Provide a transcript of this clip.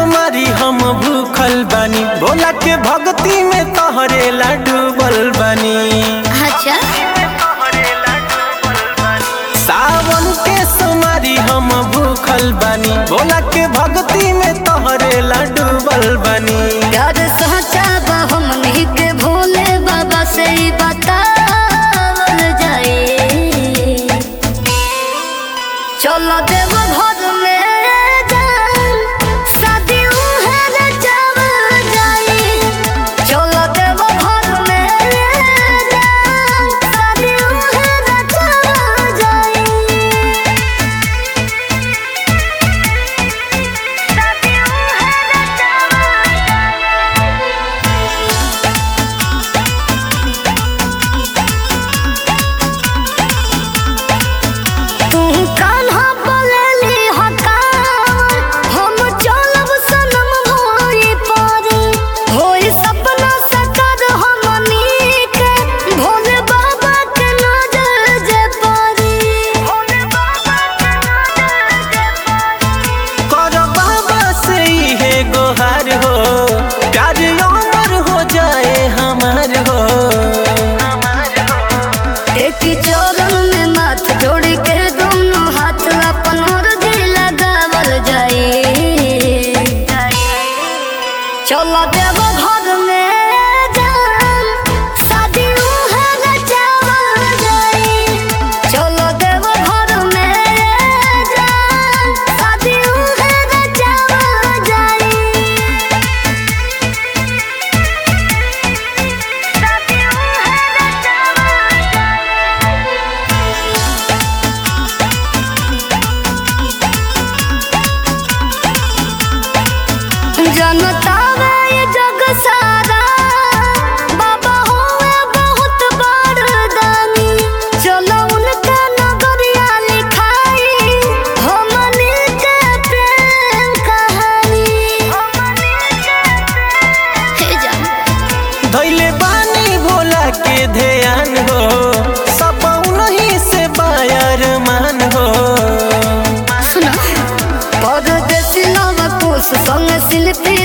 सोमारी हम भूखल बानी, भोला के भक्ति में तोहरे ला डूबल बानी। अच्छा सावन के सोमारी हम भूखल बानी, भोला के भक्ति में तोहरे ला डूबल बानी। यार सच्चा बा हमनी के भोले बाबा से ही बतावल जाए। चलो देव घर में जान शादी उहे रचावल जाए। चलो देव घर में जान शादी उहे रचावल जाए। शादी उहे रचावल तू कान्हा बोलेली हकार, हम चलब सनम भोरी पारी। होई सपना साकार हमनी के, भोले बाबा के नजर जे पारी। भोले बाबा के नजर जे पारी। कर बाबा से है गोहार हो, प्यार अमर हो जाए हमार हो। एक चरण में माथ जोड़ के दोनों हाथ अपन मर्जी लगावल जाए। चलो देव घर में जान शादी उहे रचावल जाए। चलो देव घर में जान शादी उहे रचावल जाए। शादी उहे रचावल जनता वे जग सारा बाबा होवे बहुत बरदानी। चलो उनका नगरिया लिखाई हमनी के प्रेम कहानी। हे जान धैले बानी भोला के ध्यान हो, सब उन्हीं से बायर मान हो। सुना परदेसी नवकुश संग शिल्पी